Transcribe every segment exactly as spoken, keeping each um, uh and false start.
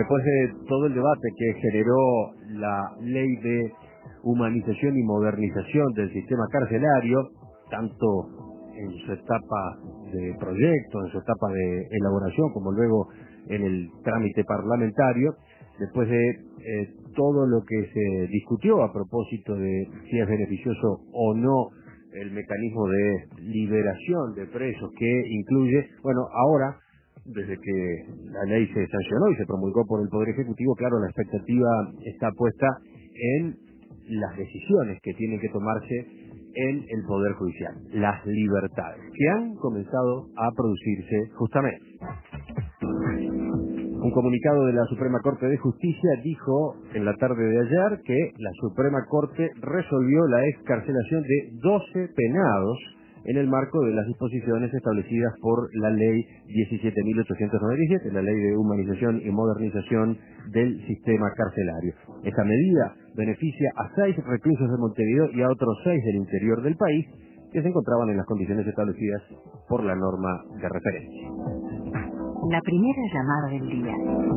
después de todo el debate que generó la ley de humanización y modernización del sistema carcelario, tanto en su etapa de proyecto, en su etapa de elaboración, como luego en el trámite parlamentario, después de eh, todo lo que se discutió a propósito de si es beneficioso o no el mecanismo de liberación de presos que incluye, bueno, ahora, desde que la ley se sancionó y se promulgó por el Poder Ejecutivo, claro, la expectativa está puesta en las decisiones que tienen que tomarse en el Poder Judicial, las libertades, que han comenzado a producirse justamente. Un comunicado de la Suprema Corte de Justicia dijo en la tarde de ayer que la Suprema Corte resolvió la excarcelación de doce penados en el marco de las disposiciones establecidas por la Ley diecisiete mil ochocientos noventa y siete, la Ley de Humanización y Modernización del Sistema Carcelario. Esta medida beneficia a seis reclusos de Montevideo y a otros seis del interior del país que se encontraban en las condiciones establecidas por la norma de referencia. La primera llamada del día.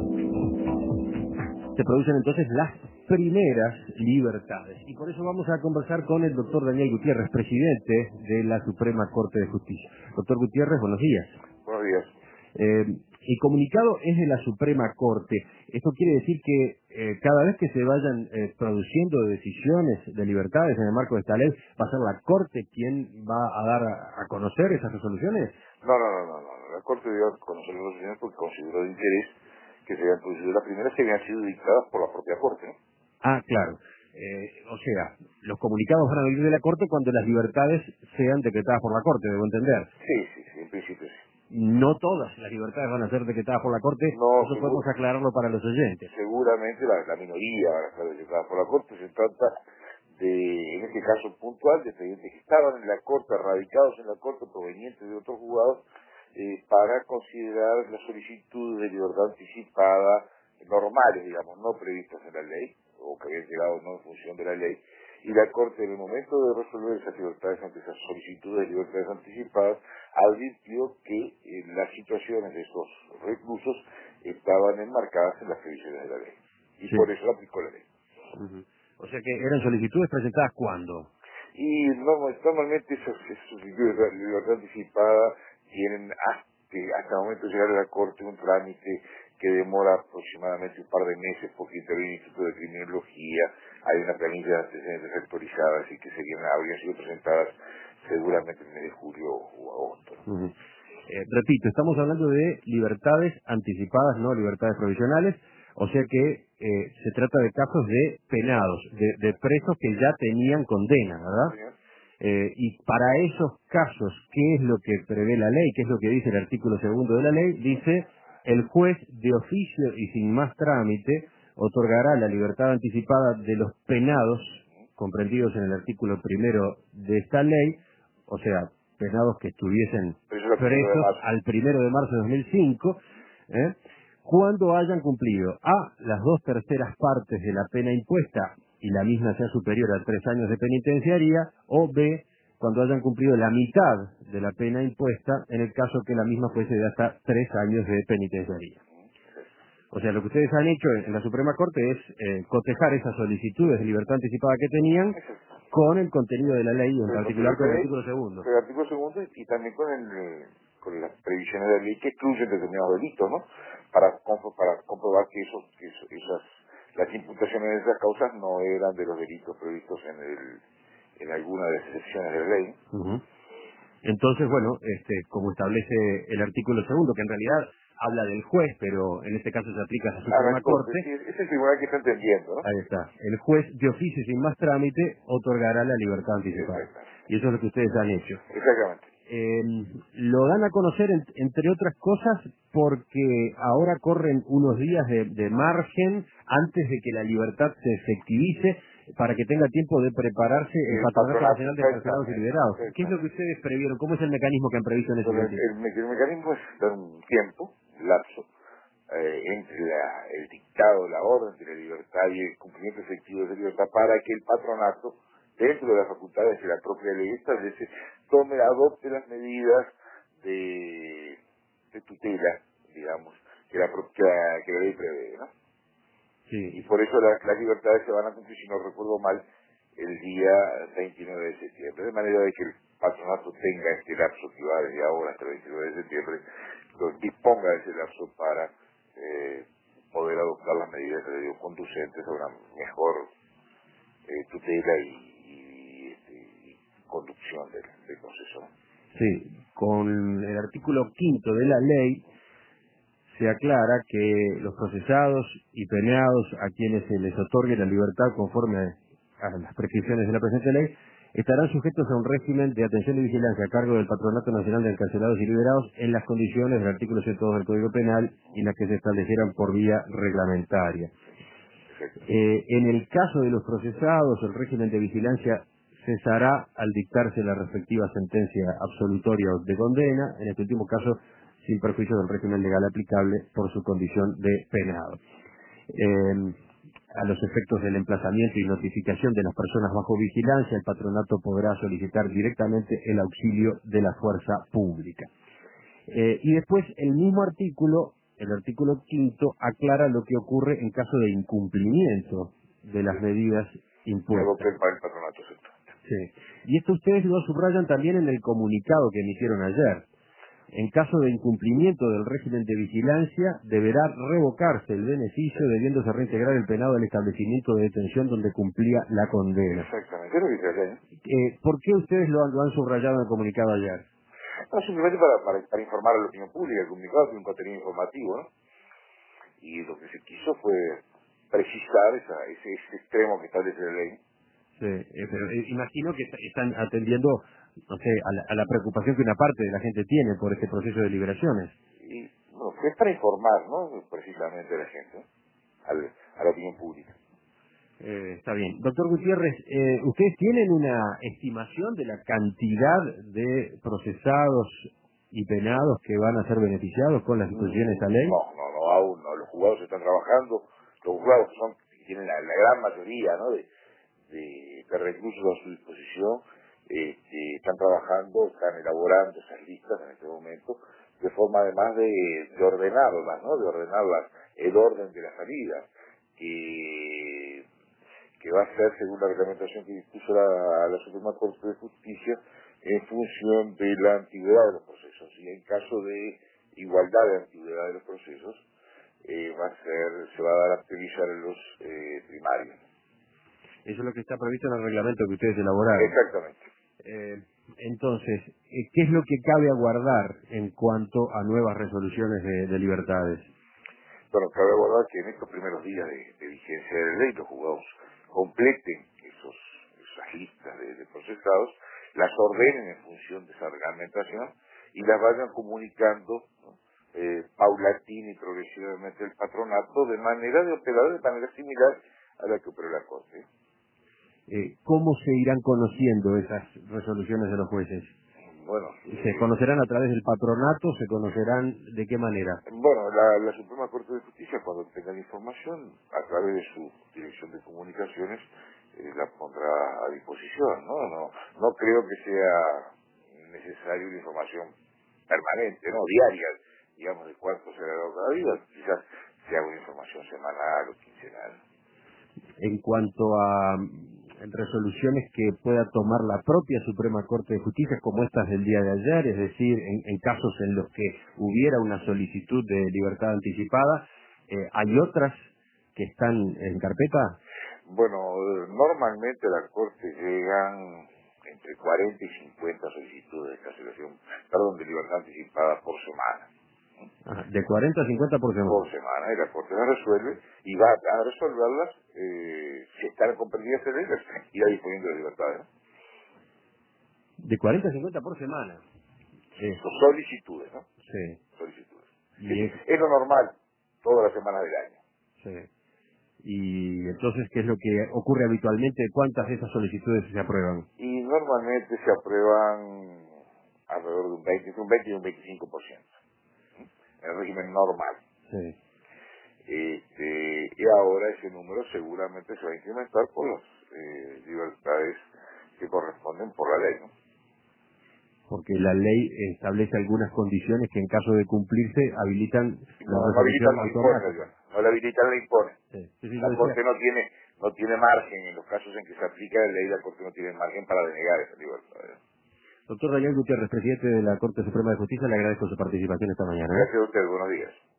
Se producen entonces las primeras libertades. Y por eso vamos a conversar con el doctor Daniel Gutiérrez, presidente de la Suprema Corte de Justicia. Doctor Gutiérrez, buenos días. Buenos días. Eh, el comunicado es de la Suprema Corte. Esto quiere decir que eh, cada vez que se vayan eh, produciendo decisiones de libertades en el marco de esta ley, ¿va a ser la Corte quien va a dar a, a conocer esas resoluciones? No, no, no, no, no. La Corte dio a conocer las resoluciones porque consideró de interés que se habían producido. Las primeras que habían sido dictadas por la propia Corte, ¿no? Ah, claro. Eh, o sea, los comunicados van a venir de la Corte cuando las libertades sean decretadas por la Corte, debo entender. Sí, sí, sí, en principio sí. No todas las libertades van a ser decretadas por la Corte, No, eso seguro, podemos aclararlo para los oyentes. seguramente la, la minoría van a estar dictadas por la Corte. Se trata de, en este caso puntual, de expedientes que estaban en la Corte, radicados en la Corte, provenientes de otros juzgados, eh, para considerar las solicitudes de libertad anticipada normales, digamos, no previstas en la ley, o que habían llegado no en función de la ley, y la Corte en el momento de resolver esas libertades ante esas solicitudes de libertades anticipadas, advirtió que eh, las situaciones de esos reclusos estaban enmarcadas en las previsiones de la ley, y Sí. por eso aplicó la ley. Uh-huh. O sea que eran solicitudes presentadas ¿cuándo? Y no, normalmente esas, esas solicitudes de libertad anticipada tienen hasta, hasta el momento de llegar a la Corte un trámite que demora aproximadamente un par de meses porque interviene el Instituto de Criminología, hay una planilla de antecedentes actualizada, así que serían, habrían sido presentadas seguramente en el mes de julio o agosto. Uh-huh. Eh, repito, estamos hablando de libertades anticipadas, no libertades provisionales, o sea que eh, se trata de casos de penados, de, de presos que ya tenían condena, ¿verdad? ¿Señor? Eh, y para esos casos, ¿qué es lo que prevé la ley? ¿Qué es lo que dice el artículo segundo de la ley? Dice, el juez de oficio y sin más trámite otorgará la libertad anticipada de los penados comprendidos en el artículo primero de esta ley, o sea, penados que estuviesen Pero eso es el primero de presos marzo. al primero de marzo de dos mil cinco, ¿eh? cuando hayan cumplido A, las dos terceras partes de la pena impuesta y la misma sea superior a tres años de penitenciaría, o B, cuando hayan cumplido la mitad de la pena impuesta en el caso que la misma fuese de hasta tres años de penitenciaría. O sea, lo que ustedes han hecho en la Suprema Corte es eh, cotejar esas solicitudes de libertad anticipada que tenían con el contenido de la ley, en Con el particular con el contenido de la ley, artículo segundo. con el artículo segundo y, y también con el eh, con las previsiones de la ley que excluyen determinados delitos, ¿no? Para compro- para comprobar que esos, que eso- esas las imputaciones de esas causas no eran de los delitos previstos en el en alguna de las secciones de la ley. Ujú. Entonces, bueno, este, como establece el artículo segundo, que en realidad habla del juez, pero en este caso se aplica a la A Suprema la Corte, Corte, sí, es el tribunal que está entendiendo, ¿no? ahí está. El juez de oficio y sin más trámite otorgará la libertad anticipada. Exactamente. Y eso es lo que ustedes han hecho. Exactamente. Eh, lo dan a conocer, en- entre otras cosas, porque ahora corren unos días de, de margen antes de que la libertad se efectivice para que tenga tiempo de prepararse el El Patronato patronato, Nacional de Encarcelados y exactamente. Liberados. ¿Qué es lo que Exactamente. ustedes previeron? ¿Cómo es el mecanismo que han previsto en ese Bueno, el, sentido? el me- el mecanismo es dar un tiempo, lapso, eh, entre la- el dictado, la orden de la libertad y el cumplimiento efectivo de esa libertad para que el patronato, dentro de las facultades de la propia ley establece, tome, adopte las medidas de, de tutela, digamos, que la, pro- que la, que la ley prevé, ¿no? Y Sí. por eso la- las libertades se van a cumplir, si no recuerdo mal, el día veintinueve de septiembre, de manera de que el patronato tenga este lapso que va desde ahora hasta el veintinueve de septiembre, lo- disponga de ese lapso para eh, poder adoptar las medidas que digo, conducentes a una mejor eh, tutela y, y, este, y conducción del, del proceso, ¿no? Sí, con el artículo quinto de la ley se aclara que los procesados y penados a quienes se les otorgue la libertad conforme a las prescripciones de la presente ley estarán sujetos a un régimen de atención y vigilancia a cargo del Patronato Nacional de Encarcelados y Liberados en las condiciones del artículo ciento dos del Código Penal y las que se establecieran por vía reglamentaria. Perfecto. Eh, en el caso de los procesados, el régimen de vigilancia cesará al dictarse la respectiva sentencia absolutoria o de condena, en este último caso sin perjuicio del régimen legal aplicable por su condición de penado. Eh, a los efectos del emplazamiento y notificación de las personas bajo vigilancia, el patronato podrá solicitar directamente el auxilio de la fuerza pública. Eh, y después el mismo artículo, el artículo quinto, aclara lo que ocurre en caso de incumplimiento de las medidas Me adopté impuestas. para el patronato, ¿cierto? Sí. Y esto ustedes lo subrayan también en el comunicado que emitieron ayer. En caso de incumplimiento del régimen de vigilancia, deberá revocarse el beneficio debiéndose reintegrar el penado al establecimiento de detención donde cumplía la condena. Exactamente, es lo que dice la ley, ¿no? Eh, ¿Por qué ustedes lo han, lo han subrayado en el comunicado ayer? No, simplemente para, para, para informar a la opinión pública. El comunicado tiene un contenido informativo, ¿no? Y lo que se quiso fue precisar esa, ese, ese extremo que establece la ley. Sí, eh, pero eh, imagino que est- están atendiendo, no sé, a la, a la preocupación que una parte de la gente tiene por este proceso de liberaciones. Y bueno, es para informar, ¿no? Precisamente a la gente, ¿no? Al, a la opinión pública. Eh, está bien. Doctor Gutiérrez, eh, ¿ustedes tienen una estimación de la cantidad de procesados y penados que van a ser beneficiados con las disposiciones de esta Mm, ley? No, no, no, aún no. Los juzgados están trabajando. Los juzgados que son, que tienen la, la gran mayoría, ¿no? De, de, de reclusos a su disposición, este, están trabajando, están elaborando esas listas en este momento, de forma además de, de ordenarlas, ¿no? De ordenarlas, el orden de la salida, que, que va a ser según la reglamentación que dispuso la, la Suprema Corte de Justicia en función de la antigüedad de los procesos. Y en caso de igualdad de antigüedad de los procesos, eh, va a ser, se va a dar a priorizar en los eh, primarios. Eso es lo que está previsto en el reglamento que ustedes elaboraron. Exactamente. Eh, entonces, eh, ¿qué es lo que cabe aguardar en cuanto a nuevas resoluciones de, de libertades? Bueno, cabe guardar que en estos primeros días de, de vigencia de la ley los juzgados completen esos, esas listas de, de procesados, las ordenen en función de esa reglamentación y las vayan comunicando, ¿no? eh, paulatina y progresivamente el patronato de manera de operar de manera similar a la que operó la Corte. Eh, ¿Cómo se irán conociendo esas resoluciones de los jueces? Bueno, ¿Se eh, conocerán a través del patronato? ¿Se conocerán de qué manera? bueno, la, la Suprema Corte de Justicia, cuando tenga la información, a través de su Dirección de Comunicaciones, eh, la pondrá a disposición, ¿no? No, no creo que sea necesario una información permanente, ¿no? Diaria, digamos, de cuánto será cada día, quizás sea una información semanal o quincenal. En cuanto a mm, resoluciones que pueda tomar la propia Suprema Corte de Justicia, como estas del día de ayer, es decir, en, en casos en los que hubiera una solicitud de libertad anticipada, eh, ¿hay otras que están en carpeta? Bueno, eh, normalmente a la Corte llegan entre cuarenta y cincuenta solicitudes de cancelación, perdón, de libertad anticipada por semana. Ajá, de cuarenta a cincuenta por semana. Por semana, y la Corte las resuelve y va a resolverlas, eh, si están comprendidas en ellas, irá disponiendo de libertad, ¿no? De cuarenta a cincuenta por semana. Sí, Son solicitudes, ¿no? sí. Solicitudes. Y Es, es, es lo normal, todas las semanas del año. sí. Y entonces, ¿qué es lo que ocurre habitualmente? ¿Cuántas de esas solicitudes se aprueban? Y normalmente se aprueban alrededor de un veinte, entre un veinte y un veinticinco por ciento, en el régimen normal. Sí. Este, y ahora ese número seguramente se va a incrementar por las eh, libertades que corresponden por la ley, ¿no? porque la ley establece algunas condiciones que en caso de cumplirse habilitan la No, no resolución habilitan, no le impone, automática. no la habilitan, le impone. Sí, sí, sí, yo La decía, Corte no tiene no tiene margen, en los casos en que se aplica la ley, la Corte no tiene margen para denegar esa libertad. doctor Daniel Gutiérrez, presidente de la Corte Suprema de Justicia, le agradezco su participación esta mañana. ¿eh? Gracias a usted, buenos días.